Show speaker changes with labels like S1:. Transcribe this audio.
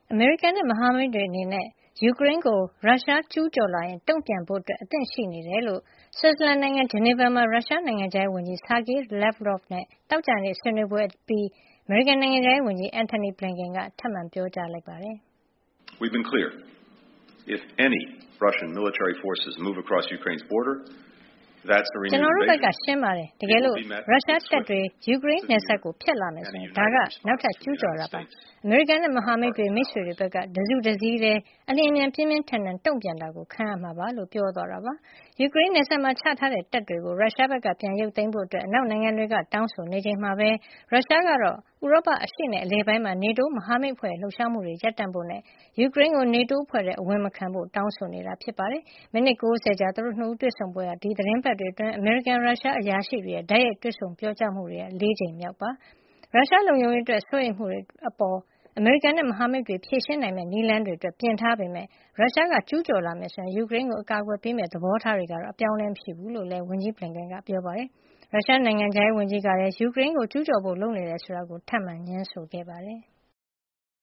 S1: အမေရိကန်နဲ့မဟာမိတ်တွေအနေနဲ့ယူကရိန်းကိုရုရှားကျူးကျော်လာရင်တုံ့ပြန်ဖို့အသင့်ရှိနေတယ်လို့ဆွစ်ဇာလန်နိုင်ငံဂျနီဗာမှာရုရှားနိုင်ငံခြားရေးဝန်ကြီး Sergei Lavrov နဲ့သောကြာနေ့ဆွေးနွေးပွဲအပြီးအမေရိကန်နိုင်ငံခြားရေးဝန်ကြီး Antony Blinken ကထပ်မံပြောကြားလိုက်ပါတယ်။
S2: We've been clear. If any Russian military forces move across Ukraine's border, that's a
S1: ကျွန်
S2: renewed
S1: တော်တို့ဘက်က
S2: invasion.
S1: ရှင်းပါတယ်။တကယ်လို့ရုရှားတပ်တွေယူကရိန်းနယ်စပ်ကိုဖျက်လာမယ်ဆိုရင်ဒါကနောက်ထပ်ကျူးကျော်တာပါ။အမေရိကန်နဲ့မဟာမိတ်တွေမိတ်ဆွေတွေဘက်ကတစုတစည်းတည်းအလျင်အမြန်ပြင်းပြင်းထန်ထန်တုံ့ပြန်တာကိုခံရမှာပါလို့ပြောသွားတာပါ။ယူကရိန်းနယ်စပ်မှာချထားတဲ့တပ်တွေကိုရုရှားဘက်ကပြန်ရုပ်သိမ်းဖို့အနောက်နိုင်ငံတွေကတောင်းဆိုနေချိန်မှာပဲရုရှားကတော့ဥရောပအရှေ့နဲ့အလယ်ပိုင်းမှာ NATO မဟာမိတ်အဖွဲ့လှုပ်ရှားမှုတွေရပ်တန့်ဖို့နဲ့ယူကရိန်းကို NATO အဖွဲ့ထဲအဝင်မခံဖို့တောင်းဆိုနေတာဖြစ်ပါတယ်။မိနစ် 90 ကြာသူတို့နှစ်ဦးတွေ့ဆုံပွဲဟာဒီသီတင်းပတ်တွေအတွင်းအမေရိကန်ရုရှားအရာရှိတွေရဲ့တိုက်ရိုက်တွေ့ဆုံပြောကြားမှုတွေ၄ ကြိမ်မြောက်ဖြစ်ပါတယ်။ရုရှားလုံခြုံရေးအတွက်စိုးရိမ်မှုတွေအပေါ်အမေရိကန်နဲ့မဟာမိတ်တွေဖြေရှင်းနိုင်မယ့်နည်းလမ်းတွေအတွက်ပြင်ထားပေမယ့်ရုရှားကကျူးကျော်လာမယ်ဆိုရင်ယူကရိန်းကိုအကာအကွယ်ပေးမယ့်သဘောထားတွေကတော့အပြောင်းအလဲမရှိဘူးလို့လည်းဝန်ကြီး Blinken ကပြောပါတယ်။ရုရှားနိုင်ငံခြားရေးဝန်ကြီးကလည်းယူကရိန်းကိုကျူးကျော်ဖို့လုပ်နေတယ်ဆိုတာကိုထပ်မံငြင်းဆိုခဲ့ပါတယ်။